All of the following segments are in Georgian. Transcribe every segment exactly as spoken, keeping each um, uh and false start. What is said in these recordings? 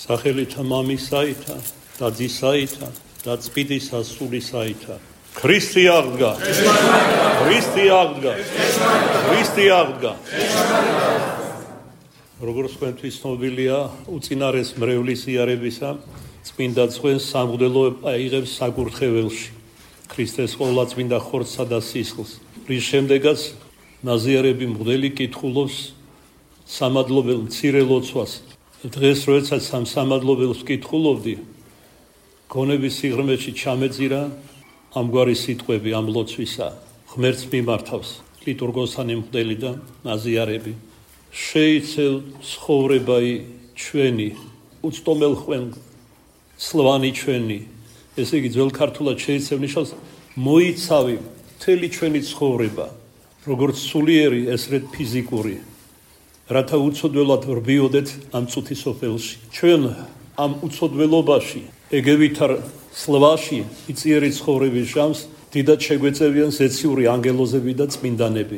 სახელითა მამისაითა და ძისაითა და წმინდისა სულისაითა. ქრისტე აღდგა. ქრისტე აღდგა. ქრისტე აღდგა. როგორც თქვენთვის ცნობილია, უწინარეს მრევლის იარებისა წმინდა ძღვენს სამღვდელო აიღებს საკურთხეველში ქრისტეს ყოვლადწმინდა ხორცსა და სისხლს, რის შემდეგაც ნაზიარები მღვდელი კითხულობს სამადლობელ მცირე ლოცვას. დღეს როდესაც ამ სამადლობელს ვკითხულობდი, გონების სიღრმეში ჩამეძირა ამგვარი სიტყვები ამ ლოცვისა. ღმერთს მიმართავს ლიტურგოსანი მღვდელი და ნაზიარები. შეიცელ ცხოვრებაი ჩვენი, უცტომელ ხვენ სლავანი ჩვენი. ესე იგი ძველ ქართულად შეიცევ ნიშნავს მოიცავი მთელი ჩვენი ცხოვრება, როგორც სულიერი, ესრეთ ფიზიკური, რათა უცოდველად ვრბიოდეთ ამ წუთის სოფელში. ჩვენ ამ უცოდველობაში, ეგევითარ სლავაში, იწიერი ცხოვრების ჟამს დიდად შეგვეწევიან ზეციური ანგელოზები და წმინდანები.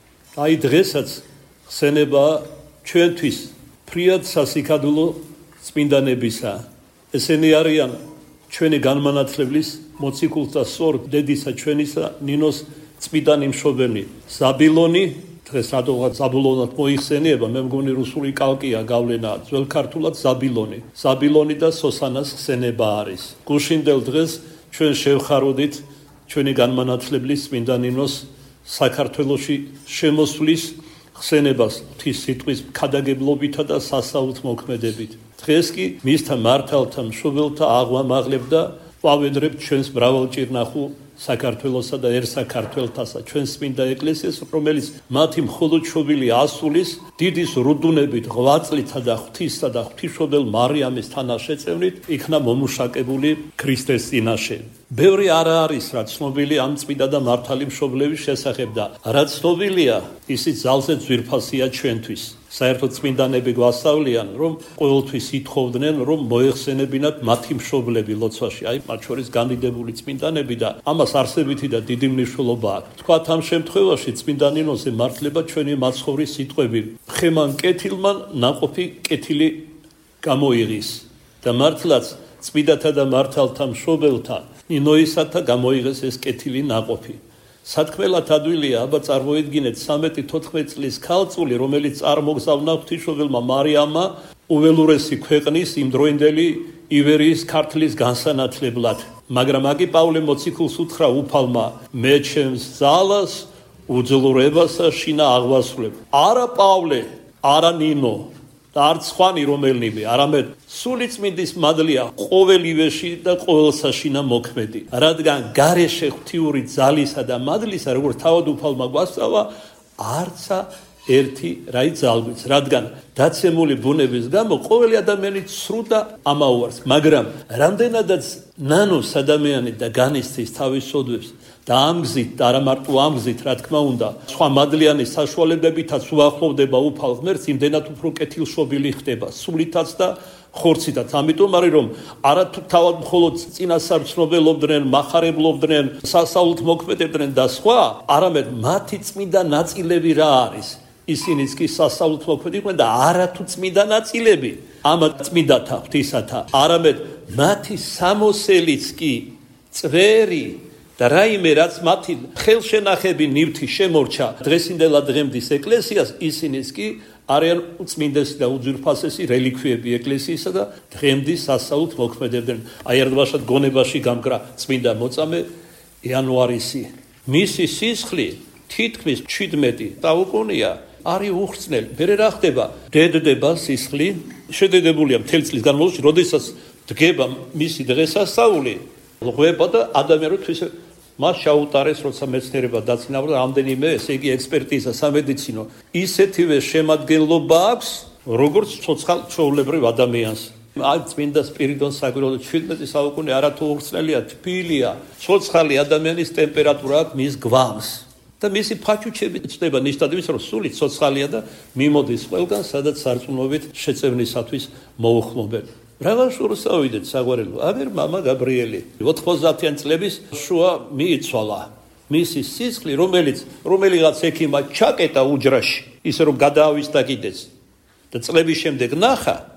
აი დღესაც ხსენება ჩვენთვის ფრიად სასიკადულო წმინდანებისა. ესენი არიან ჩვენი განმანათლებლის მოციქულთა სორ დედისა ჩვენისა ნინოს წმინდანი მშობელი ზაბილონი. დღეს რატოღაც ზაბულონად მოიხსენიება, მე მგონი რუსული კალკია გავლენა, ძველ ქართულად ზაბილონი. ზაბილონი და სოსანას ხსენება არის. გუშინდელ დღეს ჩვენ შევხაროდით ჩვენი განმანათლებლის წმინდა ნინოს საქართველოში შემოსვლის ხსენებას ღვთის სიტყვის ქადაგებლობითა და სასაუთ მოქმედებით. დღეს კი მისთა მართალთა მშობელთა აღვამაღლებდა ვავედრებთ ჩვენს მრავალჭირნახულ საქართველოსა და ერთ-საქართველთასა, ჩვენს წმინდა ეკლესიას, რომელიც მათი მხოლოდ შობილი ასულის დიდის რუდუნებით, ღვაწლითა და ღვთისა და ღვთისმშობელ მარიამის თანაშეწევნით იქნა მომუშაკებული ქრისტეს წინაშე. ბევრი არა არის რა ცნობილი ამ წმინდა და მართალი მშობლების შესახებ და რაც ცნობილია, ისიც ძალზე ძვირფასია ჩვენთვის. საერთოდ წმინდანები გვასწავლიან, რომ ყოველთვის ითხოვდნენ, რომ მოეხსენებინათ მათი მშობლები ლოცვაში, აი მათ შორის განდიდებული წმინდანები და ამას არსებითი და დიდი მნიშვნელობა აქვს. თქვათ ამ შემთხვევაში წმინდა ნინოზე მართლება ჩვენი მაცხოვრის სიტყვები. ხემან კეთილმან ნაყოფი კეთილი გამოიღის და მართლაც წმინდათა და მართალთა მშობელთა ნინოისათა გამოიღეს ეს კეთილი ნაყოფი. სათქმელად ადვილია, აბა წარმოიდგინეთ სამეტი თოთხმეტი წლის ქალწული, რომელიც წარმოგზავნა ღვთისმშობელმა მარიამმა უველურესი ქვეყნის იმდროინდელი ივერიის ქართლის განსანათლებლად. მაგრამ აგი პავლე მოციქულს უთხრა უფალმა, მე ჩემს ძალას უძლურებასა შინა აღვასრულებ. არა პავლე, არა ნინო და არც ხვანი რომელნიმე, არამედ სული წმინდის მადლია ყოველივეში და ყოველსა შინა მოქმედი. რადგან გარეშე ღვთიური ძალისა და მადლისა, როგორც თავად უფალმა გვასწავლა, არცა ერთი რაი ძალგვიც, რადგან დაცემული ბუნების გამო ყოველი ადამიანი ცრუ და ამაუარს, მაგრამ რამდენადაც ნანოს ადამიანი და განიცდის თავის სოდვებს და ამგზით და არა მარტო ამგზით, რა თქმა უნდა, სხვა მადლიანის საშუალებებითაც უახლოვდება უფალ ღმერთს, იმდენად უფრო კეთილშობილი ხდება სულითაც და ხორცითაც. ამიტომ არის რომ არა თუ თავად მხოლოდ წინასწარმცნობელობდნენ, მახარებლობდნენ, სასაულთ მოქმედებდნენ და სხვა, არამედ მათი წმინდა ნაწილები რა არის? ისინიც კი სასაულთ მოქმედებდნენ და არა თუ წმინდა ნაწილები ამ წმინდათა ღვთისათა, არამედ მათი სამოსელიც კი წვერი და რაიმე რაც მათი ხელშენახები ნივთი შემორჩა დღესინდელად დღემდის ეკლესიას, ისინიც კი არიან უწმინდესი და უძვირფასესი რელიქვიები ეკლესიისა და დღემდის სასაულთ მოქმედებდნენ. აი ერთბაშად გონებაში გამგრა წმინდა მოწამე იანუარისი. მისი სისხლი თითქმის შვიდმეტი საუკუნეა არის უხრწნელი. მერე რა ხდება? დედდება სისხლი, შედედებულია მთელი წლის განმავლობაში, როდესაც დგება მისი დღესასწაული, ღვება და ადამიანთვის მას შეუტარეს, როცა მეცნიერება დაწინაურდა, რამდენიმე, ესე იგი ექსპერტიზა სამედიცინო, ისეთივე შემადგენლობა აქვს, როგორც ცოცხალ ჩვეულებრივ ადამიანს. აი წმინდა სპირიდონ საგვირელო შვიდმეტი საუკუნე არათუ უხრწნელია, თბილია, ცოცხალი ადამიანის ტემპერატურა აქვს მის გვამს. და მისი ფაჩუჩები ცდება ნიშნად იმის, რომ სული ცოცხალია და მიმოდის ყველგან, სადაც სარწმუნოებით შეწევნისათვის მოუხმობენ. Ravan შურსავიდეთ საგვარელო, ამერ მამა გაბრიელი ოთხმოცდაათიან წლების შუა მიიცვალა. მისი სისხლი, რომელიც რომელიღაც ექიმმა ჩაკეტა უჯრაში, ისე რომ გადაავისდა კიდეც და წლების შემდეგ ნახა,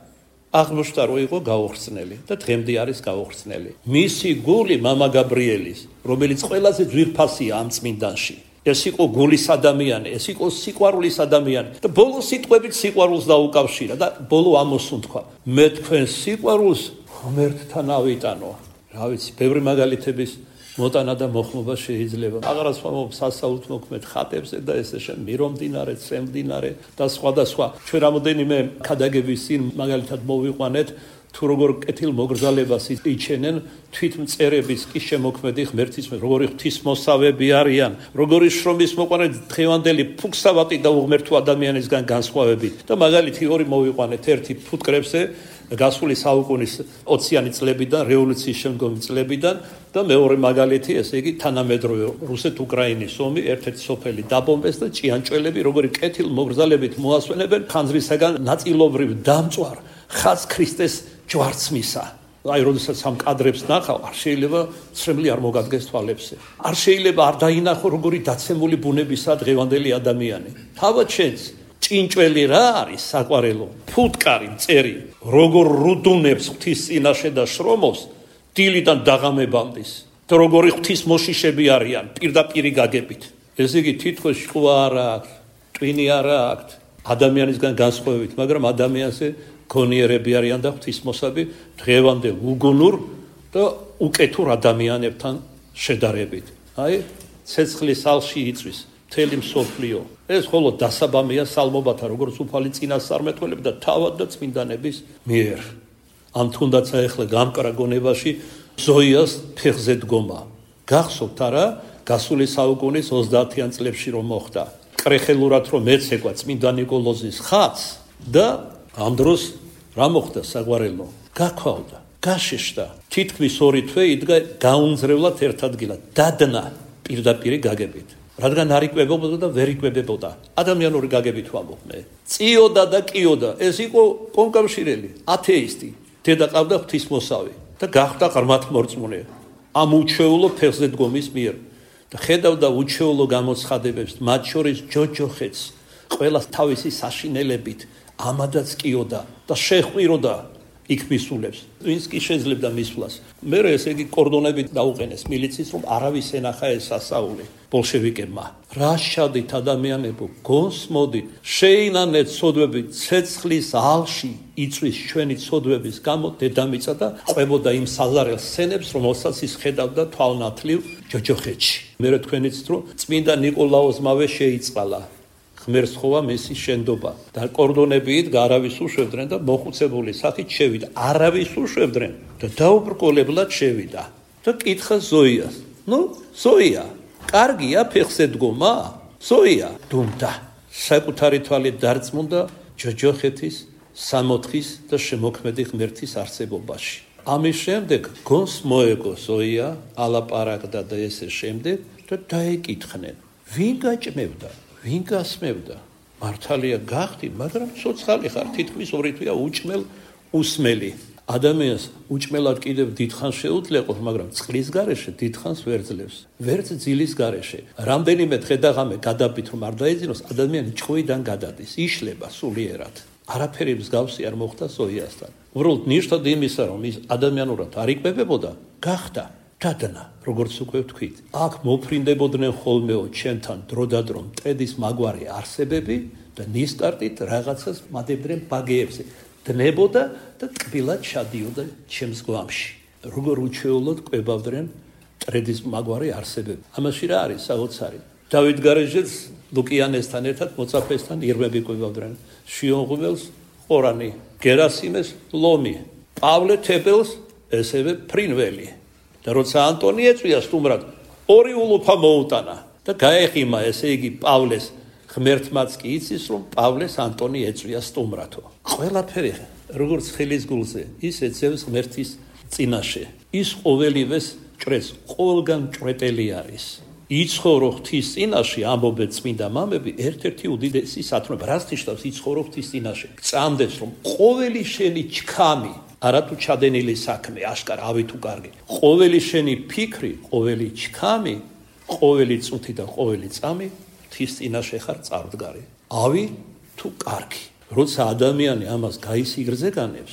აღმოჩნდა რომ იყო გაუხსნელი და დღემდე არის გაუხსნელი. მისი გული მამა გაბრიელის, რომელიც ყველაზე ძვირფასია ამ წმინდანში. ეს იყო გულის ადამიანი, ეს იყო სიყვარულის ადამიანი და ბოლო სიტყვებით სიყვარულს დაუკავშირა და ბოლო ამოს უთქვა. მე თქვენ სიყვარულს ღმერთთან ავიტანო. რა ვიცი, ბევრი მაგალითების მოტანა და მოხმობა შეიძლება. აღარაც ვამბობ სასაუთ მოქმედ ხატებზე და ესე შენ მირომდინარე, წემდინარე და სხვა და სხვა. ჩვენ რამოდენიმე ქადაგების წინ მაგალითად მოვიყვანეთ თუ როგორ კეთილ მოგრძალებას იჩენენ თვითმწერების კი შემოქმედი ღმერთის როგორი ღვთისმოსავები არიან, როგორი შრომის მოყვანილი დღევანდელი ფუქსავატი და უღმერთო ადამიანისგან განსხვავებით. და მაგალითი ორი მოვიყვანეთ, ერთი ფუტკრებზე გასული საუკუნის ოციანი წლებიდან, რევოლუციის შემდგომი წლებიდან და მეორე მაგალითი, ესე იგი, თანამედროვე რუსეთ-უკრაინის ომი, ერთ-ერთი სოფელი დაბომბეს და ჭიანჭველები როგორი კეთილ მოგრძალებით მოასვენებენ ხანძრისაგან ნაწილობრივ დამწვარ ხაზ ქრისტეს ჯვარცმისა. აი, როდესაც ამ კადრებს ნახავ, არ შეიძლება ცრემლი არ მოგადგეს თვალებზე. არ შეიძლება არ დაინახო როგორი დაცემული ბუნებისა დღევანდელი ადამიანი. თავად შენს ჭინჭველი რა არის საყვარელო? ფუტკარი მწერი, როგორ რუდუნებს ღვთის წინაშე და შრომობს დილიდან დაღამებამდის. და როგორი ღვთის მოშიშები არიან პირდაპირი გაგებით. ესე იგი თითქოს შყვა არ აქვს, ტვინი არ აქვს ადამიანისგან განსხვავებით, მაგრამ ადამიანზე გონიერები არიან და ღვთისმოსავი დღევანდელ უგუნურ და უკეთურ ადამიანებთან შედარებით. აი, ცეცხლის ალში იწვის მთელი მსოფლიო. ეს ხოლო დასაბამია სალმობათა, როგორც უფალი წინასწარმეტყველები და თავად და წმინდანების მიერ. ამ თუნდაც ახლა გამკრა გონებაში ზოიას ფეხზე დგომა. გახსოვთ არა, გასული საუკუნის ოცდაათიან წლებში რომ მოხდა. კრეხელურად რომ ეცეკვა წმინდა ნიკოლოზის ხატს და ამ დროს რა მოხდა საყვარელო? გაქვალდა, გაშიშდა. თითქმის ორი თვე იდგა გაუნძრევლად ერთ ადგილად, დადნა პირდაპირი გაგებით. რადგან არ იკვებებოდა და ვერ იკვებებოდა. ადამიანური გაგებით ვამბობ მე. წიოდა და კიოდა. ეს იყო კონკავშირელი, ათეისტი. დედა ყავდა ღვთისმოსავი და გახდა ღრმათმორწმუნე. ამ უჩვეულო ფეხზე დგომის მიერ. და ხედავდა უჩვეულო გამოცხადებებს, მათ შორის ჯოჯოხეთს, ყველა თავისი საშინელებით ამადაც კიოდა და შეხვიროდა იქ მისულებს. ვინც კი შეძლებდა მისვლას. მე ესე იგი კორდონებით დაუყენეს მილიციის, რომ არავის ენახა ეს სასაული ბოლშევიკებმა. რა შადით ადამიანებო, გონს მოდით, შეინანეთ ცოდვები ცეცხლის ალში იწვის ჩვენი ცოდვების გამო დედამიწა და ყვებოდა იმ საზარელ სცენებს, რომელსაც ის ხედავდა თვალნათლივ ჯოჯოხეთში. მე თქვენიც რომ წმინდა ნიკოლაოზმავე შეიწყალა. ღმერთს ხოვა მისი შენდობა და კორდონები იდგა, არავის უშვებდნენ და მოხუცებული სახით შევიდა. არავის უშვებდნენ და დაუბრკოლებლად შევიდა. და კითხა ზოიას. ნუ, ზოია, კარგია ფეხზე დგომა? ზოია, დუმდა. საკუთარი თვალით დარწმუნდა ჯოჯოხეთის, სამოთხის და შემოქმედი ღმერთის არსებობაში. ამის შემდეგ გონს მოეგო ზოია, ალაპარაკდა და ესე შემდეგ და დაეკითხნენ. ვინ გაჭმევდა? ვინ გასმევდა? მართალია გახდი, მაგრამ ცოცხალი ხარ, თითქმის ორი თვეა უჭმელ უსმელი. ადამიანს უჭმელად კიდევ დიდხანს შეუძლეყოს, მაგრამ წყლის გარეშე დიდხანს ვერ ძლევს. ვერც ძილის გარეშე. რამდენიმე დღე და ღამე გადაბით რომ არ დაეძინოს, ადამიანი ჭყვიდან გადადის, იშლება სულიერად. არაფერი მსგავსი არ მოხდა ზოიასთან. უბრალოდ ნიშნად იმისა, რომ ის ადამიანურად არ იკვებებოდა, გახდა დადნა, როგორც უკვე ვთქვით. აქ მოფრინდებოდნენ ხოლმეო ჩემთან დროდადრო მტრედის მაგვარი არსებები და ნისკარტით რაღაცას მადებდნენ ბაგეებზე. დნებოდა და ტკბილად ჩადიოდა ჩემს გვამში. როგორ უჩვეულოდ კვებავდნენ მტრედის მაგვარი არსებები. ამაში რა არის საოცარი? დავით გარეჟეც ლუკიანესთან ერთად მოწაფესთან ირმები კვებავდნენ. შიონ ღუმელს ყორანი, გერასიმეს ლომი, პავლე თებელს ესევე ფრინველი. და როცა ანტონი ეწვია სტუმრად, ორი ულუფა მოუტანა და გაეხიმა, ესე იგი, პავლეს ღმერთმაც კი იცის, რომ პავლეს ანტონი ეწვია სტუმრათო. ყველაფერი როგორც ხელის გულზე, ის ეწევს ღმერთის წინაშე. ის ყოველივეს ჭრეს, ყოველგან ჭრეტელი არის. იცხოვრო ღვთის წინაშე, ამბობენ წმინდა მამები, ერთ-ერთი უდიდესი სათნოება. რას ნიშნავს იცხოვრო ღვთის წინაშე? გწამდეს, რომ ყოველი შენი ჩქამი არათუ ჩადენილი საქმე, აშკარა, ავი თუ კარგი. ყოველი შენი ფიქრი, ყოველი ჩქამი, ყოველი წუთი და ყოველი წამი ღვთის წინაშე ხარ წარდგარი. ავი თუ კარგი. როცა ადამიანი ამას გაისიგრძეგანებს,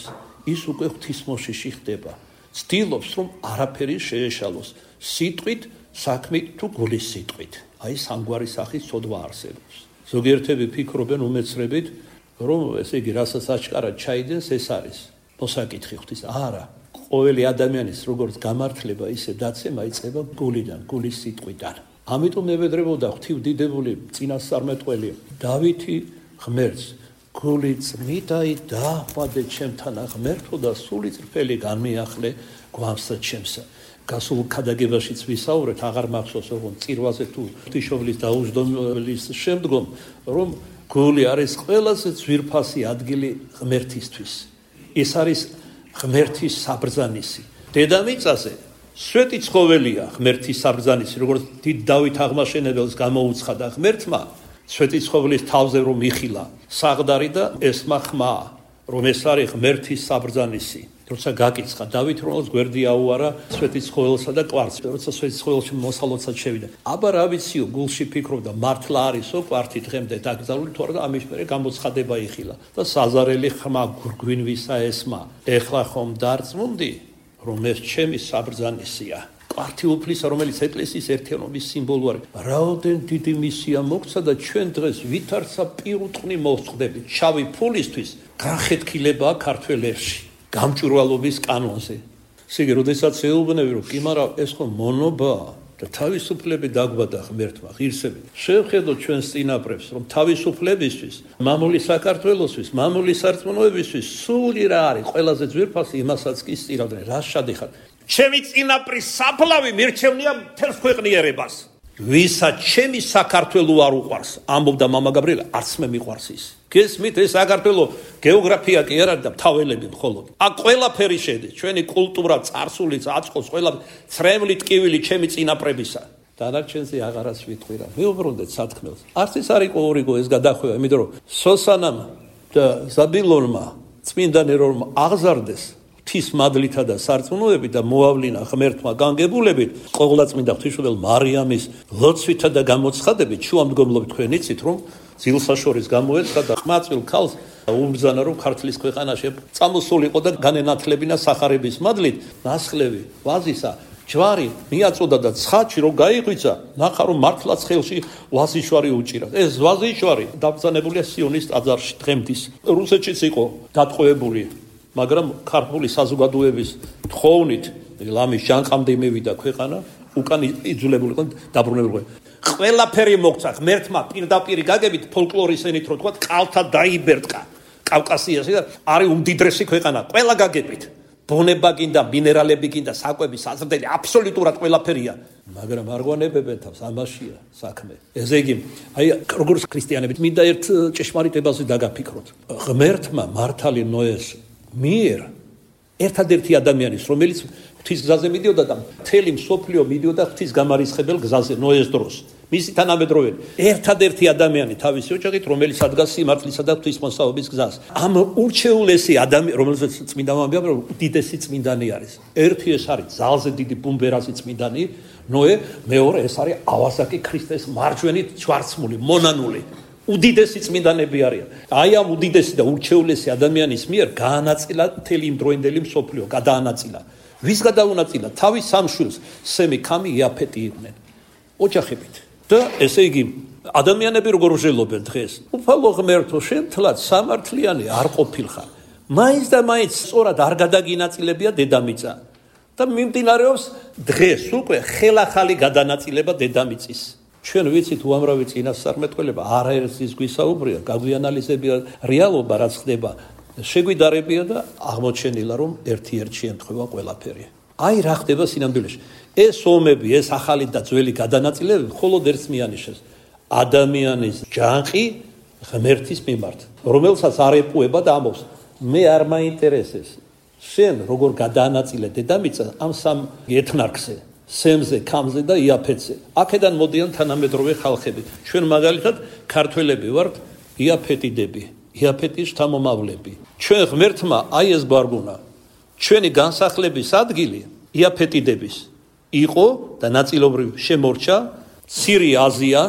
ის უკვე ღვთისმოშიში ხდება. ცდილობს, რომ არაფერი შეეშალოს, სიტყვით, საქმით თუ გულის სიტყვით. აი სამგვარი სახის ცოდვა არსებობს. ზოგიერთები ფიქრობენ უმეცრებით, რომ ესე იგი რასაც აჩკარად ჩაიდენს, ეს არის მოსაკითხი ღვთის. არა, ყოველი ადამიანის როგორც გამართლება, ისე დაცემა იწყება გულიდან, გულის სიტყვიდან. ამიტომ ებედრებოდა ღვთივდიდებული წინასწარმეტყველი დავითი ღმერთს, გული წმიდაი დაახვადე ჩემთან ღმერთო და სული წრფელი განმიახლე გვამსა ჩემსა. გასულ ქადაგებაშიც ვისაუბრეთ, აღარ მახსოვს რომ წირვაზე თუ ღვთისმშობლის დაუჯდომის შემდგომ, რომ გული არის ყველაზე ძვირფასი ადგილი ღმერთისთვის. ეს არის ღმერთის საბრძანისი. დედამიწაზე სვეტი ცხოველია ღმერთის საბრძანისი, როგორც დიდ დავით აღმაშენებელს გამოუცხადა ღმერთმა, სვეტი ცხოველის თავზე რომ იხილა საღდარი და ესმა ხმა, რომ ეს არის ღმერთის საბრძანისი. როცა გაკიცხა დავით, რომელს გვერდი აუარა სვეტი ცხოველსა და კვართს, როცა სვეტი ცხოველში მოსალოცად შევიდა. აბა რა ვიციო, გულში ფიქრობდა, მართლა არისო კვართი დღემდე დაკრძალული, თუ არა ამის მერე გამოცხადება იხილა და საზარელი ხმა გვინვისა ესმა. ეხლა ხომ დარწმუნდი, რომ ეს ჩემი საბრძანისია. კვართი უფლისა, რომელიც ეკლესიის ერთიანობის სიმბოლო არის. რაოდენ დიდი მისია მოგცა და ჩვენ დღეს ვითარცა პირუტყვი მოვწყდებით. შავი ფულისთვის განხეთქილებაა ქართველ ერში. გამჭვირვალობის კანონზე. სიგე, როდესაც ეუბნები, რომ კი, მაგრამ ეს ხო მონობაა და თავისუფლები დაგვადა ღმერთმა, ღირსები. შევხედოთ ჩვენს წინაპრებს, რომ თავისუფლებისთვის, მამული საქართველოსთვის, მამული სარწმუნოებისთვის სული რა არის, ყველაზე ძვირფასი იმასაც კი სწირავდნენ. რა შადიხარ? ჩემი წინაპრის საფლავი მირჩევნია მთელს ქვეყნიერებას. ვისაც ჩემი საქართველო არ უყვარს, ამბობდა მამა გაბრიელა, არც მე მიყვარს ის. გესმით, ეს საქართველო გეოგრაფია კი არ არის და თაველები მხოლოდ. აქ ყველაფერი შედის, ჩვენი კულტურა, წარსულიც, აწყოს, ყველა ცრემლი, ტკივილი ჩემი წინაპრებისა. დანარჩენზე აღარაც ვიტყვი რა. მეუბრუნდეთ სათქმელს. არც ის არ იყო ორიგო ეს გადახვევა, იმიტომ რომ სოსანამ და ზაბილონმა წმინდანი რომ აღზარდეს ღვთის მადლითა და სარწმუნოებით და მოავლინა ღმერთმა განგებულებით, ყოვლადწმინდა ღვთისმშობელ მარიამის ლოცვითა და გამოცხადებით, შუამდგომლობით თქვენ იცით, რომ ძილსაშორის გამოეცხა და ყმაწვილ ქალს უმბრძანა, რომ ქართლის ქვეყანაში წამოსულიყო და განენათლებინა სახარების მადლით, ნასხლევი, ვაზისა, ჯვარი მიაწოდა და ცხადში რომ გაიღვიძა, ნახა რომ მართლაც ხელში ვაზიშვარი უჭირავს. ეს ვაზიშვარი დაბრძანებულია სიონის ტაძარში დღემდის. რუსეთშიც იყო დატყვევებული, მაგრამ ქართული საზოგადოების თხოვნით ლამის ჟანყამდე მივიდა ქვეყანა, უკან იძულებული იყო დაბრუნებული. ყველაფერი მოგცა ღმერთმა პირდაპირ გაგებით ფოლკლორის ენით რო თქვა, კალთა დაიბერტყა კავკასიაში და არის უმდიდრესი ქვეყანა, ყველა გაგებით. ბონება გინდა, მინერალები გინდა, საკვები, საზრდელი, აბსოლუტურად ყველაფერია. მაგრამ არ გვანებებენ თავს, ამაშია საქმე. ესე იგი, აი როგორც ქრისტიანები მინდა ერთ ჭეშმარიტებაზე დაგაფიქროთ. ღმერთმა მართალი ნოეს მიერ ერთადერთი ადამიანის, რომელიც ღვთის გზაზე მიდიოდა და მთელი მსოფლიო მიდიოდა ღვთის გამარისხებელ გზაზე ნოეს დროს. მისი თანამედროვე ერთადერთი ადამიანი თავისი ოჯახით, რომელიც ადგას სიმართლისა და ღვთისმოსაობის გზას. ამ ურჩეულესი ადამიანი, რომელზეც წმინდა მამბია, რომ უდიდესი წმინდანი არის. ერთი ეს არის ძალზე დიდი ბუმბერაზი წმინდანი ნოე, მეორე ეს არის ავაზაკი ქრისტეს მარჯვენი ჯვარცმული, მონანული. უდიდესი წმინდანები არიან. აი ამ უდიდესი და ურჩეულესი ადამიანის მიერ გაანაწილა მთელი იმ დროინდელი მსოფლიო, გადაანაწილა. ვის გადაუნაწილა? თავის სამშვილს, სემი, ქამი, იაფეტი იყვნენ. ოჯახებით. და ესე იგი, ადამიანები როგორ ვრჟელობენ დღეს? უფალო ღმერთო, შენ თლად სამართლიანი არ ყოფილხარ. მაინც და მაინც სწორად არ გადაგინაწილებია დედამიწა. და მიმდინარეობს დღეს უკვე ხელახალი გადანაწილება დედამიწის. ჩვენ ვიცით უამრავი წინასწარმეტყველება, არაერთის გვისაუბრია, გაგვიანალიზებია რეალობა, რაც ხდება, შეგვიდარებია და აღმოჩენილა, რომ ერთ-ერთ შეემთხვევა ყველაფერი. აი რა ხდება სინამდვილეში. ეს ომები, ეს ახალი და ძველი გადანაწილებები მხოლოდ ერთს მიანიშნებს. ადამიანის ჯანყი ღმერთის მიმართ, რომელსაც არ ეპუება და ამბობს, მე არ მაინტერესებს. შენ როგორ გადაანაწილე დედამიწა ამ სამ ეთნარქზე. სემზე, ქამზე და იაფეთზე. აქედან მოდიან თანამედროვე ხალხები. ჩვენ მაგალითად ქართველები ვართ იაფეტიდები, იაფეტის შთამომავლები. ჩვენ ღმერთმა აი ეს გვარგუნა. ჩვენი განსახლების ადგილი იაფეტიდების იყო და ნაწილობრივ შემორჩა მცირე აზია,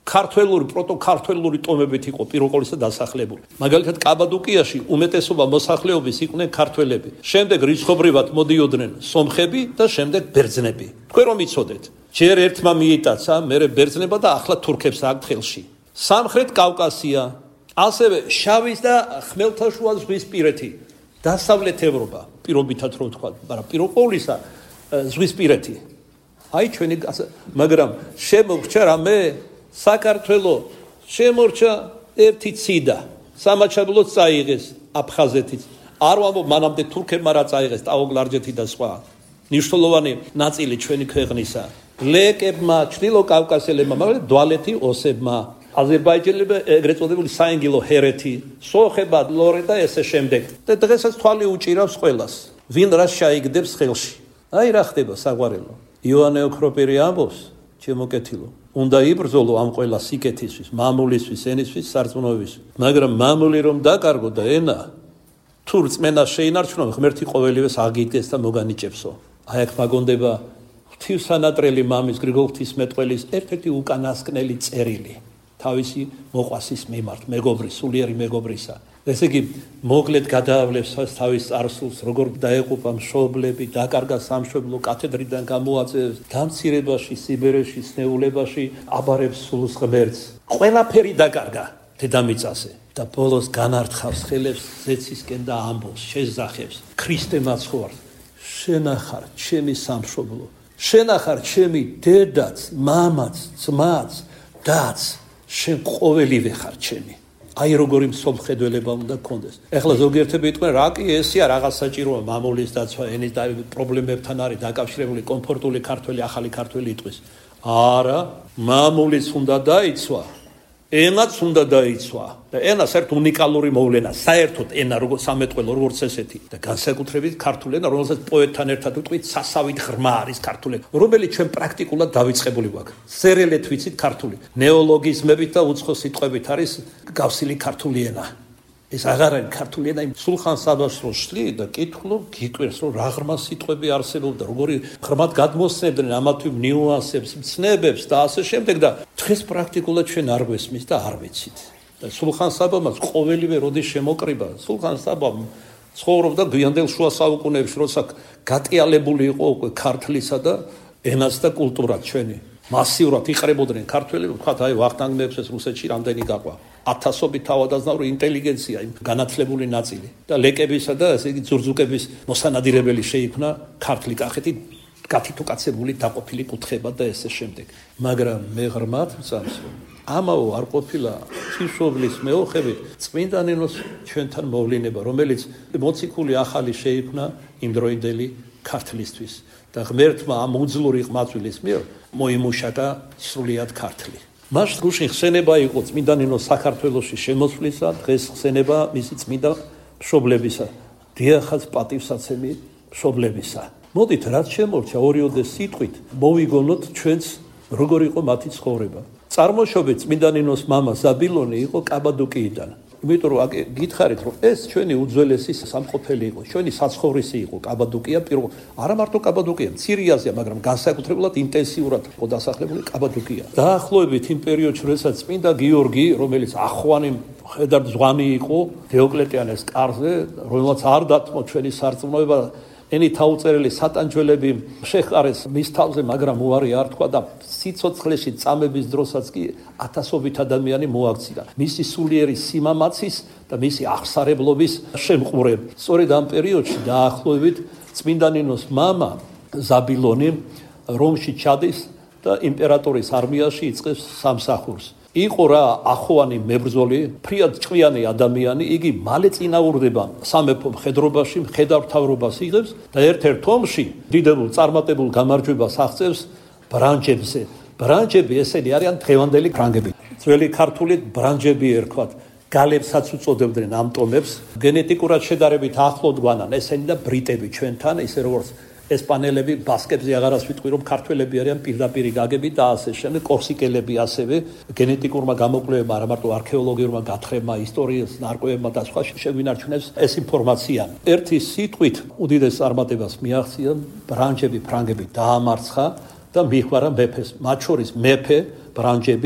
ქართველური პროტოქართველური ტომებით იყო პირველ ყოვლისა დასახლებული. მაგალითად კაბადოკიაში უმეტესობა მოსახლეობის იყვნენ ქართველები. შემდეგ რიცხობრივად მოდიოდნენ სომხები და შემდეგ ბერძნები. თქვენ რომ იცოდეთ, ჯერ ერთმა მიიტაცა, მერე ბერძნება და ახლა თურქებს აქვთ ხელში. სამხრეთ კავკასია, ასევე შავის და ხმელთაშუა ზღვისპირეთი, დასავლეთ ევროპა, პირობითად რომ ვთქვა, მაგრამ პირველ ყოვლისა ზღვისპირეთი. აი ჩვენი, მაგრამ შემოგრჩა რამე საქართველო შემორჩა ერთი ციდა. სამაჩაბლოც წაიღეს აფხაზეთიც. არ ვამბობ მანამდე თურქებმა რა წაიღეს, ტაოგ-ლარჯეთი და სხვა. ნიშნულოვანი ნაწილი ჩვენი ქვეყნისა. ლეკებმა, ჩრდილო კავკასელებმა, მაგრამ დვალეთი ოსებმა, აზერბაიჯანელებმა ეგრეთ წოდებული საინგილო ჰერეთი, სოხებად, ლორე და ესე შემდეგ. და დღესაც თვალი უჭირავს ყველას. ვინ რას შეიგდებს ხელში. აი რა ხდება საყვარელო. იოანე ოქროპირი ამბობს, ჩემო კეთილო, უნდა იბრძოლო ამ ყველა სიკეთისთვის, მამულისთვის, ენისთვის, სარწმუნოებისთვის. მაგრამ მამული რომ დაკარგო და ენა, თუ რწმენა შეინარჩუნო, ღმერთი ყოველივეს აგიდგეს და მოგანიჭებსო. აი აქ მაგონდება ღვთისმსანატრელი მამის გრიგოლ ღვთისმეტყველის ერთ-ერთი უკანასკნელი წერილი თავისი მოყვასის მიმართ, მეგობრის, სულიერი მეგობრისა. ესე იგი, მოგლედ გადაავლებს თავის წარსულს, როგორ დაეყუპა მშობლები, დაკარგა სამშობლო, კათედრიდან გამოაწევს, დამცირებაში, სიბერეში, სნეულებაში, აბარებს სულს ღმერთს. ყველაფერი დაკარგა დედამიწაზე და ბოლოს განართხავს ხელებს ზეცისკენ და ამბობს, შეძახებს, ქრისტე მაცხოვარ, შენახარ ჩემი სამშობლო, შენახარ ჩემი დედაც, მამაც, ძმაც, დაც, შენ ყოველივე ხარ ჩემი. აი როგორი მსოფლმხედველება უნდა გქონდეს. ეხლა ზოგიერთები იტყვენ, რა კი ესია რაღაც საჭიროა მამულის დაცვა, ენის და პრობლემებთან არის დაკავშირებული კომფორტული ქართველი, ახალი ქართველი იტყვის. არა, მამულის უნდა დაიცვა, ენაც უნდა დაიცვა და ენა საერთოდ უნიკალური მოვლენა, საერთოდ ენა როგორც სამეთყველო, როგორც ესეთი და განსაკუთრებით ქართული ენა, რომელსაც პოეტთან ერთად ვიტყვით, სასავით ღრმა არის ქართული ენა, რომელიც ჩვენ პრაქტიკულად დავიწყებული გვაქვს. სერელეთ ვიცით ქართული, ნეოლოგიზმებით და უცხო სიტყვებით არის გავსილი ქართული ენა. ეს აღარ არის ქართული ენა, სულხან საბას რო შლი და კითხულობ, გიკვირს რომ რა ღრმა სიტყვები არსებობდა, როგორი ღრმად გადმოსცემდნენ ამათვე ნიუანსებს, მცნებებს და ასე შემდეგ და დღეს პრაქტიკულად ჩვენ არ გვესმის და არ ვიცით. და სულხან საბამაც ყოველივე როდის შემოკრიბა, სულხან საბამ ცხოვრობდა გვიანდელ შუა საუკუნეებში, როცა გატიალებული იყო უკვე ქართლისა და ენას და კულტურა ჩვენი. მასიურად იყრებოდნენ ქართველები, ვთქვათ, აი ვახტანგ მეფეს რუსეთში რამდენი გაყვა. ათასობით თავადაზნაური ინტელიგენცია, განათლებული ნაწილი და ლეკებისა და ესე იგი ზურზუკების მოსანადირებელი შეიქმნა ქართლი კახეთი, გათითუკაცებული დაყოფილი კუთხეებად და ესე შემდეგ. მაგრამ მე ღრმად ვწამს, ამაო არ ყოფილა ღვთისმშობლის მეოხებით წმინდა ნინოს ჩვენთან მოვლინება, რომელიც მოციქული ახალი შეიქმნა იმდროინდელი ქართლისთვის და ღმერთმა ამ უძლური ყმაწვილის მიერ მოიმუშაკა სრულიად ქართლი. მას გუშინ ხსენება იყო წმინდა ნინოს საქართველოში შემოსვლისა, დღეს ხსენება მისი წმინდა მშობლებისა, დიახაც პატივსაცემი მშობლებისა. მოდით რაც შემორჩა ორიოდე სიტყვით მოვიგონოთ ჩვენც როგორ იყო მათი ცხოვრება. წარმოშობით წმინდა ნინოს მამა ზაბილონი იყო კაბადოკიიდან. იმიტომ რომ გითხარით რომ ეს ჩვენი უძველესი სამყოფელი იყო, ჩვენი საცხოვრისი იყო კაბადოკია, პირველ არა მარტო კაბადოკია, მცირე აზია, მაგრამ განსაკუთრებულად ინტენსიურად იყო დასახლებული კაბადოკია. დაახლოებით იმ პერიოდში, როდესაც წმინდა გიორგი, რომელიც ახვანი ხედარ ძვანი იყო დიოკლეტიანეს კარზე, რომელსაც არ დათმო ჩვენი სარწმუნოება, ენი თაუწერელი სატანჯველები შეხარეს მის თავზე, მაგრამ უარი არ თქვა და სიცოცხლეში წამების დროსაც კი ათასობით ადამიანი მოაქცია. მისი სულიერი სიმამაცის და მისი აღსარებლობის შემყურე. სწორედ ამ პერიოდში დაახლოებით წმინდა ნინოს მამა ზაბილონი რომში ჩადის და იმპერატორის არმიაში იწყებს სამსახურს. იყო რა ახვანი მებრძოლი, ფრიად ჭკვიანი ადამიანი, იგი მალე წინაურდება სამეფო მხედრობაში, მხედართმთავრობას იღებს და ერთ-ერთ ომში დიდებულ წარმატებულ გამარჯვებას აღწევს ბრანჯებზე. ბრანჯები ესენი არიან დღევანდელი ფრანგები. ძველი ქართულით ბრანჯები ერქვათ. გალებსაც უწოდებდნენ ამ ტომებს. გენეტიკურად შედარებით ახლოდ გვანან ესენი და ბრიტები ჩვენთან, ისე როგორც ესპანელები, ბასკებზე აღარას ვიტყვი რომ ქართველები არიან პირდაპირ გაგები და ასე შემდეგ, კორსიკელები ასევე გენეტიკურმა გამოკვლევებმა, არა მარტო არქეოლოგიურმა გათხრებმა, ისტორიის ნარკვევებმა და სხვა შეგვინარჩუნებს ეს ინფორმაცია. ერთი სიტყვით უდიდეს წარმატებას მიაღწია, ბრანჯები ფრანგები დაამარცხა და მიხვარა მეფეს, მათ შორის მეფე ბრანჯების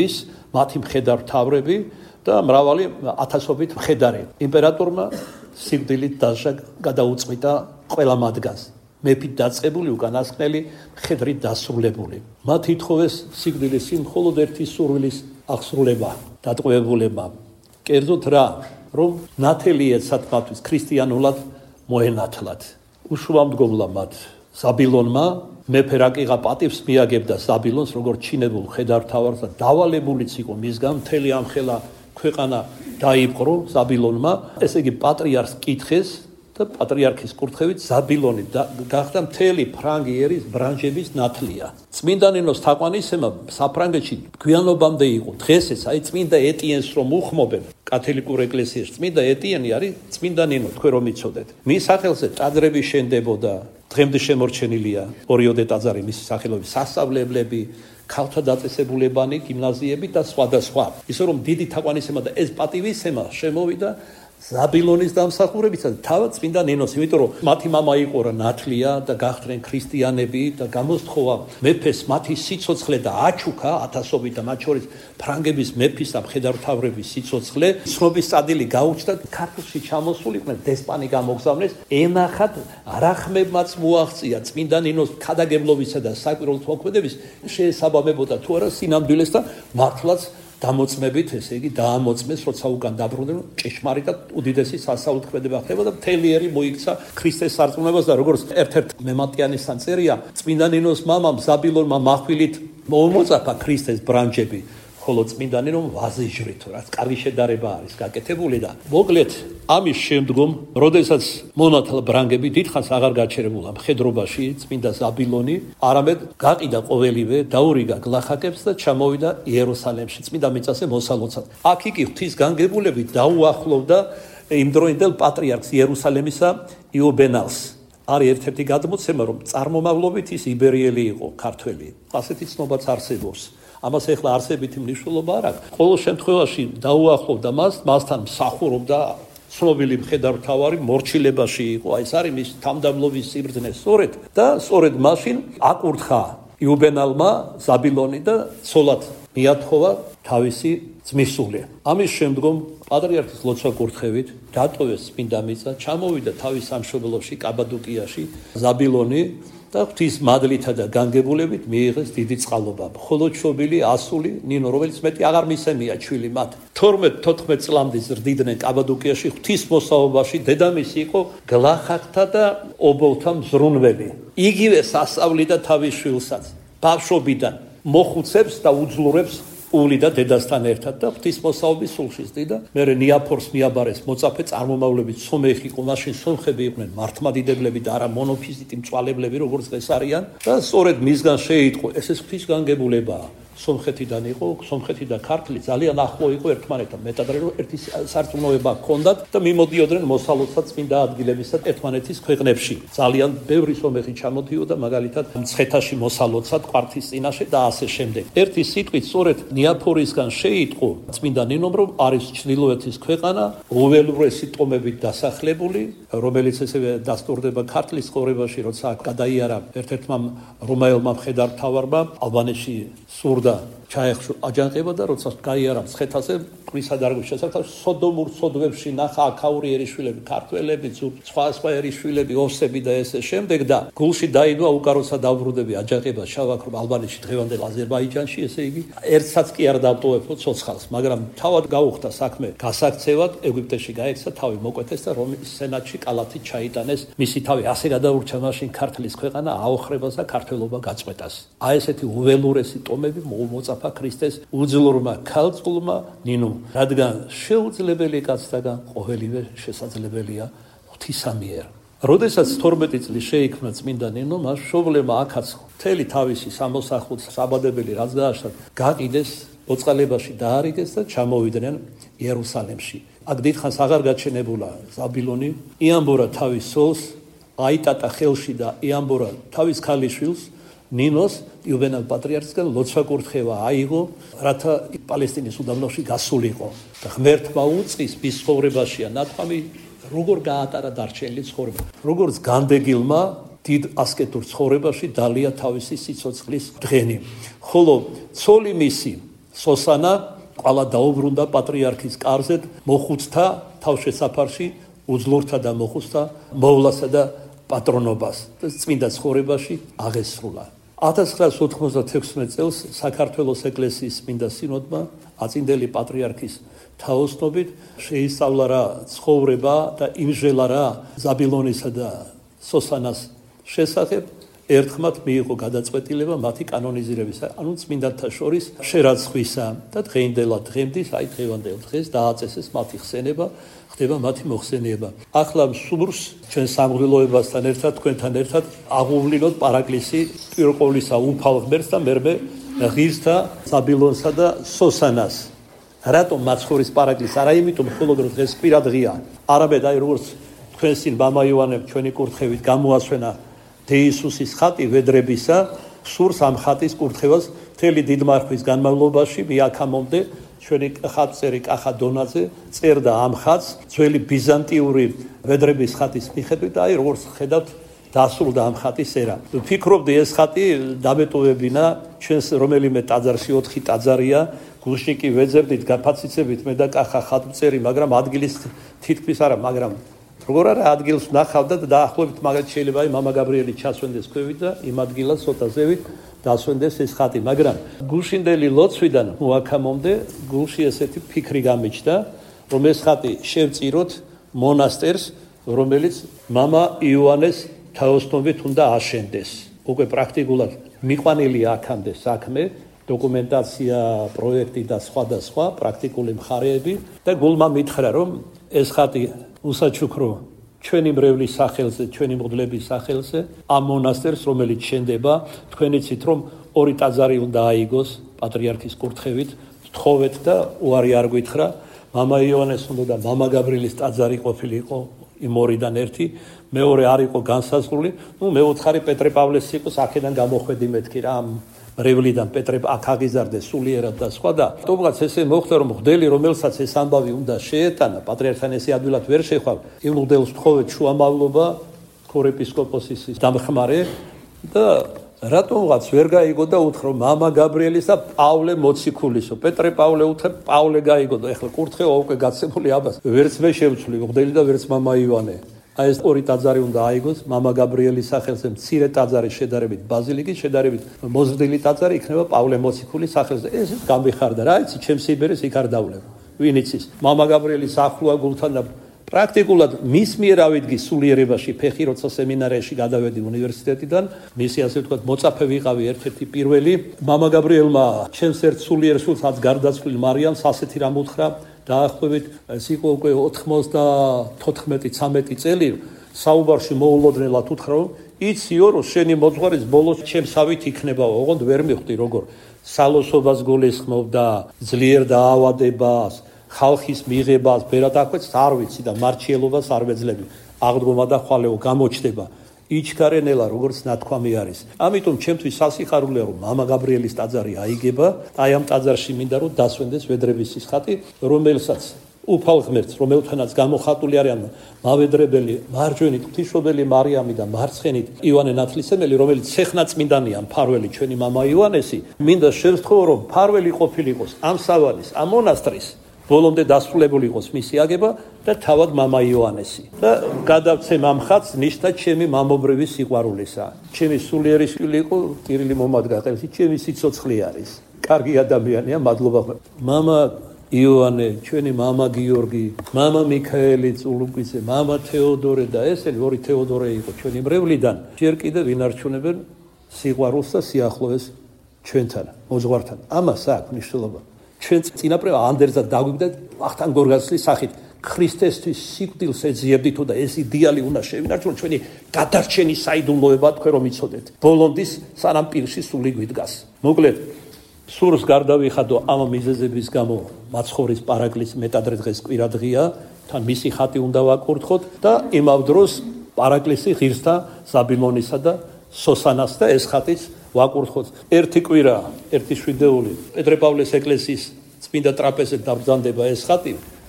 მათი მხედართმთავრები და მრავალი ათასობით მხედარი. იმპერატორმა სიკვდილით დასჯა გადაუწყვიტა ყველა მათგანს. მეფით დაწყებული უკანასკნელი მხედრით დასრულებული. მათ ითხოვეს სიკვდილის წინ მხოლოდ ერთი სურვილის აღსრულება, დატყვევებულება. კერძოდ რა, რომ ნათელი ეცათ მათთვის ქრისტიანულად მოენათლათ. უშუალმდგომლა მათ ზაბილონმა მეფე რაკიღა პატივს მიაგებდა ზაბილონს როგორც ჩინებულ მხედართმთავარს და დავალებულიც იყო მისგან მთელი ამხელა ქვეყანა დაიპყრო ზაბილონმა. ესე იგი პატრიარქს კითხეს და პატრიარქის კურთხევით ზაბილონი გახდა მთელი ფრანგი ერის ბრანჟების ნათლია. წმინდა ნინოს თაყვანისცემა საფრანგეთში გვიანობამდე იყო. დღესაც აი წმინდა ეტიენს რომ უხმობენ კათოლიკურ ეკლესიაში, წმინდა ეტიენი არის წმინდა ნინო, თქვენ რომ იცოდეთ. მის სახელზე ტაძრები შენდებოდა, დღემდე შემორჩენილია ორიოდე ტაძარი მისი სახელობის, სასწავლებლები, ქალთა დაწესებულებანი, გიმნაზიები და სხვა და სხვა. ისე რომ დიდი თაყვანისცემა და ეს პატივისცემა შემოვიდა ზაბილონის დამსახურებისა და თავად წმინდა ნინოს, იმიტომ რომ მათი მამა იყო რა ნათლია და გახდნენ ქრისტიანები და გამოსთხოვა მეფეს მათი სიცოცხლე და აჩუქა ათასობით და მათ შორის ფრანგების მეფის და მხედართმთავრების სიცოცხლე. ცნობის წადილი გაუჩნდა, ქართლში ჩამოსულიყვნენ, დესპანი გამოგზავნეს, ენახათ რახმებმაც მოაღწია წმინდა ნინოს ქადაგებლობისა და საკვირველთო მოქმედების შეესაბამებოდა თუ არა სინამდვილეს და მართლაც დამოწმებით, ესე იგი დაამოწმეს, როცა უკან დაბრუნდნენ, ჭეშმარიტად უდიდესი სასწაულთქმედება ხდება და მთელი ერი მოიქცა ქრისტეს სარწმუნოებას და როგორც ერთ-ერთ მემატიანისთან წერია, წმინდა ნინოს მამამ ზაბილონმა מחვილით მოუმოწაფა ქრისტეს ბრანჯები, ხოლო წმინდა ნინომ ვაზიჟრით, რაც კარგი შედარება არის გაკეთებული და მოკლედ ამის შემდგომ, როდესაც მონათლ ბრანგები დიდხანს აღარ გაჩერებულა მხედრობაში წმინდა ზაბილონი, არამედ გაყიდა ყოველივე, დაურიგა გლახაკებს და ჩამოვიდა იერუსალემში წმინდა მიწაზე მოსალოცად. აქ იგი ღვთისგანგებულებით დაუახლოვდა იმდროინდელ პატრიარქს იერუსალემისა იუბენალს. არის ერთ-ერთი გადმოცემა, რომ წარმომავლობით ის იბერიელი იყო, ქართველი. ასეთი ცნობაც არსებობს. ამას ეხლა არსებითი მნიშვნელობა არ აქვს. ყოველ შემთხვევაში დაუახლოვდა მას, მასთან მსახურობდა ცნობილი მხედართმთავარი მორჩილებაში იყო. აი ეს არის მის თავმდაბლობის სიბრძნე სწორედ და სწორედ მაშინ აკურთხა იუბენალმა ზაბილონი და ცოლად მიათხოვა თავისი ძმისწული. ამის შემდგომ პატრიარქის ლოცვა-კურთხევით დატოვეს წმინდა მიწა, ჩამოვიდა თავის სამშობლოში კაბადოკიაში ზაბილონი და ღვთის მადლითა და განგებულებით მიიღეს დიდი წყალობა. მხოლოდ შობილი ასული ნინო, რომელიც მეტი აღარ მისემია ჩვილი მათ. თორმეტ-თოთხმეტ წლამდე ზრდიდნენ კაბადოკიაში ღვთის მოსაობაში, დედამისი იყო გლახაკთა და ობოლთა მზრუნველი. იგივე სასწავლიდა თავის შვილსაც. ბავშვობიდან მოხუცებს და უძლურებს ული და დედასთან ერთად და ღვთის მოსაობის სულში ზდიდა. მერე ნიაფორს მიაბარეს მოწაფე წარმომავლებით სომეხი იყო, მაშინ სომხები იყვნენ მართლმადიდებლები და არა მონოფიზიტი მწვალებლები, როგორც დღეს არიან და სწორედ მისგან შეიტყო, ეს ეს ღვთისგანგებულებაა. სომხეთიდან იყო, სომხეთი და ქართლი ძალიან ახლო იყო ერთმანეთთან, მეტად რომ ერთი სარწმუნოება ჰქონდათ და მიმოდიოდნენ მოსალოცად წმინდა ადგილებისა ერთმანეთის ქვეყნებში. ძალიან ბევრი სომეხი ჩამოდიოდა მაგალითად მცხეთაში მოსალოცად კვართის წინაშე და ასე შემდეგ. ერთი სიტყვით სწორედ ნიაფორისგან შეიტყო წმინდა ნინომ, რომ არის ჩრდილოეთის ქვეყანა, უველურესი ტომებით დასახლებული, რომელიც ესევე დასტურდება ქართლის ცხოვრებაში, როცა გადაიარა ერთ-ერთმა რომაელმა მხედართმთავარმა ალბანეთში სურდა ჩაეხშო აჯანყება და როცა გაიარა მცხეთაზე მტკვრისა დარგვის შესახებ სოდომურ სოდვებში ნახა აქაური ერისშვილები, ქართველები, სხვა სხვა ერისშვილები, ოსები და ესე შემდეგ და გულში დაიდვა უკაროცა დაბრუნდები აჯანყება შავაქრობ ალბანეთში დღევანდელ აზერბაიჯანში, ესე იგი ერთსაც კი არ დავტოვებო ცოცხალს, მაგრამ თავად გაუხდა საქმე გასაქცევად, ეგვიპტეში გაექცა, თავი მოკვეთეს და რომის სენატში კალათით ჩაიტანეს, მისი თავი ასე გადაურჩა მაშინ ქართლის ქვეყანა აოხრებას და ქართველობა გაწყვეტას. აი ესეთი უველურესი ტომები მოუმოწაფა ქრისტეს უძლურმა ქალწულმა ნინომ, რადგან შეუძლებელი კაცთაგან ყოველივე შესაძლებელია ღვთისა მიერ. როდესაც თორმეტი წლის შეიქმნა წმინდა ნინო, მას მშობლებმა აქაც მთელი თავისი სამოსახლო საბადებელი რაც გააშლა, გაყიდეს, ბოწყალებაში დაარიგეს და ჩამოვიდნენ იერუსალემში. აქ დიდხანს აღარ გაჩენებულა ზაბილონი, იამბორა თავის სოლს, აიტატა ხელში და იამბორა თავის ქალიშვილს, ნინოს იუბენალ პატრიარქისგან ლოცვა-კურთხევა აიღო, რათა პალესტინის უდაბნოში გასულიყო. და ღმერთმა უწყის მის ცხოვრებაშია ნათქვამი, როგორ გაატარა დარჩენილი ცხოვრება. როგორც განდეგილმა დიდ ასკეტურ ცხოვრებაში დალია თავისი სიცოცხლის დღენი. ხოლო ცოლი მისი სოსანა ყალა დაუბრუნდა პატრიარქის კარზე, მოხუცთა თავშესაფარში უძლურთა და მოხუცთა მოვლასა და პატრონობას წმინდა ცხოვრებაში აღესრულა. ათას ცხრაას ოთხმოცდათექვსმეტ წელს საქართველოს ეკლესიის წმინდა სინოდმა აწინდელი პატრიარქის თაოსნობით შეისწავლა რა ცხოვრება და იმჟელა რა ზაბილონისა და სოსანას შესახებ, ერთხმად მიიღო გადაწყვეტილება მათი კანონიზირებისა, ანუ წმინდანთა შორის შერაცხვისა და დღეინდელად დღემდის, აი დღევანდელ დღეს დააწესეს მათი ხსენება, ხდება მათი მოხსენება. ახლა სურს ჩვენ სამღვდელოებასთან ერთად, თქვენთან ერთად აღუვლინოთ პარაკლისი პირველ ყოვლისა უფალ ღმერთს და მერმე ღირსთა ზაბილონსა და სოსანას. რატომ მაცხოვრის პარაკლისი? არა იმიტომ, მხოლოდ რომ დღეს კვირა დღეა, არამედ აი როგორც თქვენ წინ მამა იოანემ ჩვენი კურთხევით გამოასვენა დეისუსის ხატი ვედრებისა, სურს ამ ხატის კურთხევას მთელი დიდმარხვის განმავლობაში მიაქამომდე ჩვენი ხატწერი კახა დონაძე წერდა ამ ხატს ძველი ბიზანტიური ვედრების ხატის მიხედვით და აი როგორც ხედავთ დასრულდა ამ ხატის ერა. ვფიქრობდი ეს ხატი დამეტოვებინა ჩვენს რომელიმე ტაძარში ოთხი ტაძარია, გუშინ კი ვეძებდით გაფაციცებით მე და კახა ხატწერი, მაგრამ ადგილის თითქმის არა, მაგრამ როგორ არა ადგილს ნახავდა და დაახლოებით მაგათ შეიძლება აი მამა გაბრიელი ჩასვენდეს ქვევით და იმ ადგილას ცოტა ზევით დასვენდეს ეს ხატი, მაგრამ გუშინდელი ლოცვიდან მოაქამომდე გულში ესეთი ფიქრი გამიჩნდა, რომ ეს ხატი შევწიროთ მონასტერს, რომელიც მამა იოანეს თაოსნობით უნდა აშენდეს. უკვე პრაქტიკულად მიყვანილი აქამდე საქმე, დოკუმენტაცია, პროექტი და სხვა და სხვა პრაქტიკული მხარეები და გულმა მითხრა, რომ ეს ხატი უსაჩუქრო ჩვენი მრევლის სახელზე, ჩვენი მღვდლების სახელზე, ამ მონასტერს, რომელიც შენდება, თქვენ იცით, რომ ორი ტაძარი უნდა აიგოს პატრიარქის კურთხევით, თხოვეთ და უარი არ გითხრა, მამა იოანეს უნდა და მამა გაბრიელის ტაძარი ყოფილიყო იმ ორიდან ერთი, მეორე არ იყო განსაზღვრული, ნუ მეოთხარი პეტრე პავლეს იყოს, აქედან გამოხვედი მეთქი რა ამ მრევლიდან პეტრე აქ აღიზარდეს სულიერად და სხვა და თუმცა ესე მოხდა რომ მღვდელი რომელსაც ეს ამბავი უნდა შეეტანა პატრიარქთან ესე ადვილად ვერ შეხვალ იმ მღვდელს თხოვეთ შუამავლობა ქორეპისკოპოსის დამხმარე და რატომღაც ვერ გაიგო და უთხრა მამა გაბრიელის და პავლე მოციქულისო პეტრე პავლე უთხრა პავლე გაიგო და ეხლა კურთხევა უკვე გაცემული აბას ვერც მე შევცვლი მღვდელი და ვერც მამა იოანე აი ეს ორი ტაძარი უნდა აიგოს მამა გაბრიელის სახელზე მცირე ტაძარი შედარებით ბაზილიკის შედარებით მოზრდილი ტაძარი იქნება პავლე მოციქულის სახელზე ეს გამიხარდა რა იცი ჩემს იბერეს იქ არ დავლებ ვინ იცის მამა გაბრიელის ახლოა გულთან და პრაქტიკულად მის მიერ ავიდგი სულიერებაში ფეხი როცა სემინარიაში გადავედი უნივერსიტეტიდან მისი ასე ვთქვათ მოწაფე ვიყავი ერთ-ერთი პირველი მამა გაბრიელმა ჩემს ერთ სულიერ სულსაც გარდაცვლილ მარიამს ასეთი რამ უთხრა დაახლოებით ეს იყო უკვე ოთხმოცდათოთხმეტი ცამეტი წელი საუბარში მოულოდნელად უთხრა რომ იციო რომ შენი მოძღვარის ბოლოს ჩემსავით იქნებაო ოღონდ ვერ მივხვდი როგორ სალოსობას გულისხმობდა ძლიერ დაავადებას ხალხის მიღებას ბერად აკვეთს არ ვიცი და მარჩიელობას არ ვეძლები აღდგომა და ხვალეო გამოჩდება იჩქარენელა როგორც ნათქვამი არის ამიტომ ჩემთვის სასიხარულეა რომ მამა გაბრიელის ტაძარი აიგება აი ამ ტაძარში მინდა რომ დასვენდეს ვედრების ხატი რომელსაც უფალ ღმერთს რომელთანაც გამოხატული არიან მავედრებელი მარჯვენი ღვთისმშობელი მარიამი და მარცხენით იოანე ნათლისმცემელი რომელიც სეხნაწმინდანია მფარველი ჩვენი მამა იოანესი მინდა შევსთხოვო რომ მფარველი ყოფილიყოს ამ სავანის ამ მონასტრის ბოლომდე დასრულებული იყოს მისი აგება და თავად მამა იოანესი და გადავცემ ამ ხატს ნიშნად ჩემი მამობრივი სიყვარულისა ჩემი სულიერი შვილი იყო კირილი მომადგატელი ჩემი სიცოცხლე არის კარგი ადამიანია მადლობა მამა იოანე ჩვენი მამა გიორგი მამა მიქაელი წულუკიძე მამა თეოდორე და ესენი ორი თეოდორე იყო ჩვენი მრევლიდან ჯერ კიდე ვინარჩუნებენ სიყვარულს და სიახლოვეს ჩვენთან მოძღვართან ამას აქვს მნიშვნელობა ჩვენ წინაპრება ანდერძად დაგვიგდა ახთან გორგასლის სახით ქრისტესთვის სიკვდილს ეძიებდითო და ეს იდეალი უნდა შევინარჩუნოთ ჩვენი გადარჩენის საიდუმლოება თქვენ რომ იცოდეთ ბოლონდის სანამ პირში სული გვიდგას მოკლედ სურს გარდავიხადო ამ მიზეზების გამო მაცხოვრის პარაკლისი მეტადრე დღეს კვირა დღეა თან მისი ხატი უნდა ვაკურთხოთ და იმავდროს პარაკლისი ღირსთა ზაბილონისა და სოსანას და ეს ხატიც ვაკურთხოთ ერთი კვირა ერთი შვიდეული პეტრე პავლეს ეკლესიის წმინდა ტრაპეზზე დაბრძანდება ეს ხატი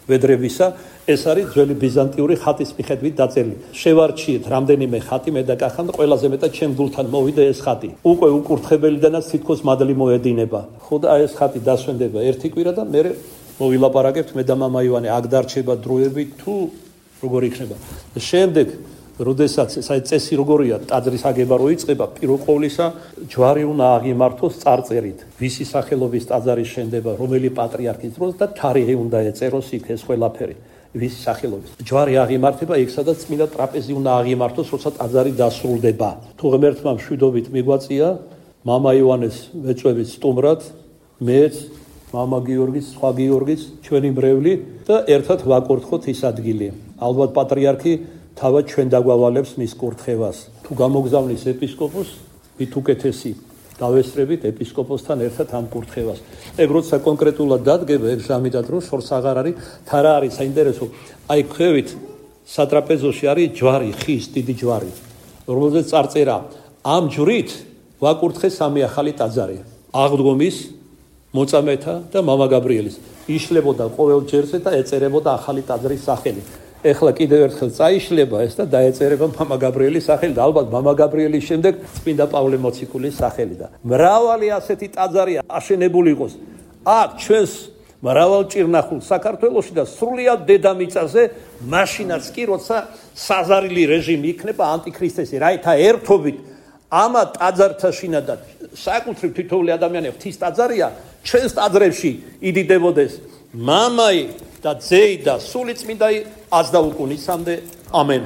ვედრებისა, ეს არის ძველი ბიზანტიური ხატის მიხედვით დაწერილი. შევარჩიეთ რამდენიმე ხატი მე და კახან და ყველაზე მეტად ჩემ გულთან მოვიდა ეს ხატი. უკვე უკურთხებელიდანაც თითქოს მადლი მოედინება. ხო და ეს ხატი დასვენდება ერთი კვირა და მე მოვილაპარაკებთ მე და მამა ივანე აქ დარჩება დროები თუ როგორ იქნება. შემდეგ როდესაც ეს წესი როგორია ტაძრის აგება რო იწყება პირველ ყოვლისა ჯვარი უნდა აღიმართოს წარწერით ვისი სახელობის ტაძარი შენდება რომელი პატრიარქის დროს და თარიღი უნდა ეწეროს იქ ეს ყველაფერი ვისი სახელობის ჯვარი აღიმართება იქ სადაც წმინდა ტრაპეზი უნდა აღიმართოს როცა ტაძარი დასრულდება თუ ღმერთმა მშვიდობით მიგვაწია მამა ივანეს ვეწვევით სტუმრად მეც მამა გიორგის სხვა გიორგის ჩვენი მრევლი და ერთად ვაკურთხოთ ის ადგილი ალბათ პატრიარქი თავად ჩვენ დაგვავალებს მის კურთხევას. თუ გამოგზავნის ეპისკოპოსს, მით უკეთესი დავესწრებით ეპისკოპოსთან ერთად ამ კურთხევას. ეგ როცა კონკრეტულად დადგება, ეგ ზამიდად რო შორს აღარ არის, თა რა არის საინტერესო. აი ქვევით სატრაპეზოში არის ჯვარი, ხის დიდი ჯვარი, რომელზეც წარწერა ამ ჯვრით ვაკურთხე სამი ახალი ტაძარი. აღდგომის, მოწამეთა და მამა გაბრიელის. იშლებოდა ყოველ ჯერზე და ეწერებოდა ახალი ტაძრის სახელი. ეხლა კიდევ ერთხელ წაიშლება ეს და დაეწერება მამა გაბრიელის სახელი და ალბათ მამა გაბრიელის შემდეგ წმინდა პავლე მოციქულის სახელი და მრავალი ასეთი ტაძარი აშენებული იყოს აქ ჩვენს მრავალ ჭირნახულ საქართველოში და სრულიად დედამიწაზე მაშინაც კი როცა საზარილი რეჟიმი იქნება ანტიქრისტესი რაითა ერთობით ამა ტაძართა შინადად საკუთრივ თითოეული ადამიანი ღვთის ტაძარია ჩვენს ტაძრებში იდიდებოდეს მამაი და ძეი და სული წმინდაი აზდაუკუნისამდე ამენ